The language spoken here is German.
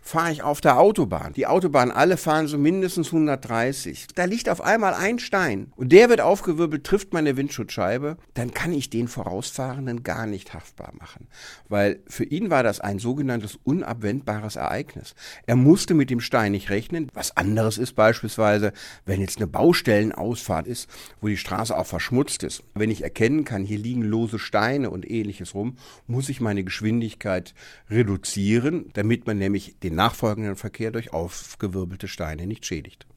fahre ich auf der Autobahn. Die Autobahnen alle fahren so mindestens 130. Da liegt auf einmal ein Stein und der wird aufgewirbelt, trifft meine Windschutzscheibe. Dann kann ich den Vorausfahrenden gar nicht haftbar machen. Weil für ihn war das ein sogenanntes unabwendbares Ereignis. Er musste mit dem Stein nicht rechnen. Was anderes ist beispielsweise, wenn jetzt eine Baustellenausfahrt ist, wo die Straße auch verschmutzt ist. Wenn ich erkennen kann, hier liegen lose Steine und ähnliches rum, muss ich meine Geschwindigkeit reduzieren, damit man nämlich den nachfolgenden Verkehr durch aufgewirbelte Steine nicht schädigt.